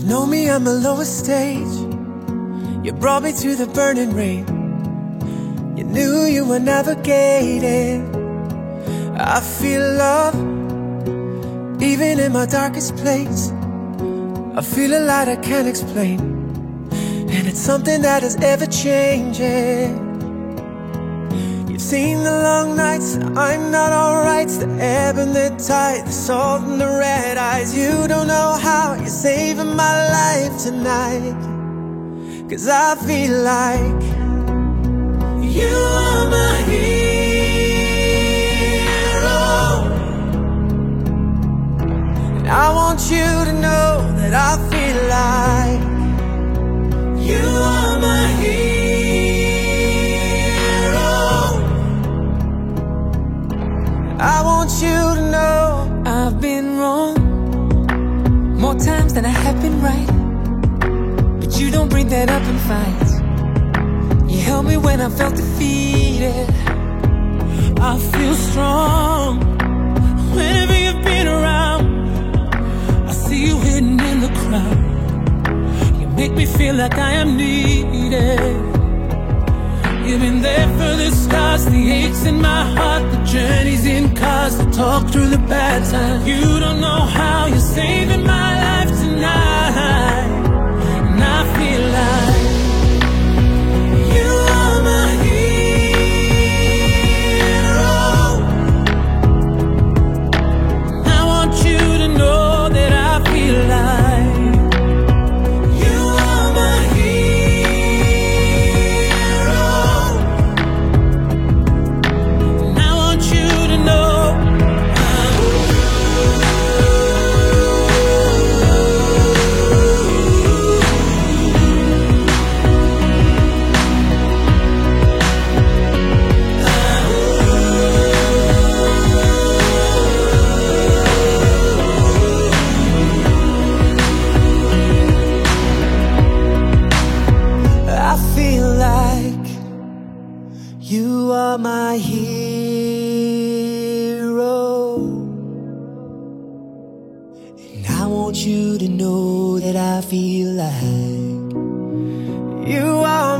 Know me on the lowest stage. You brought me through the burning rain. You knew you were navigating. I feel love, even in my darkest place. I feel a light I can't explain, and it's something that is ever changing. You've seen the long nights, I'm not alright. The ebb and the tide, the salt and the red eyes. You don't know how you're saving my life tonight, 'cause I feel like you are my hero. And I want you to know that I feel like you are my hero. I want you to know I've been wrong more times than I have been right, but you don't bring that up in fights. You held me when I felt defeated. I feel strong whenever you've been around. I see you hidden in the crowd. You make me feel like I am needed. You've been there for the scars, the aches in my heart, the journeys in cars, the talk through the bad times. You don't know how you're saving my life tonight, and I feel like you are my hero. I want you to know that I feel like you are my hero. And I want you to know I feel like you are my hero. And I want you to know that I feel like you are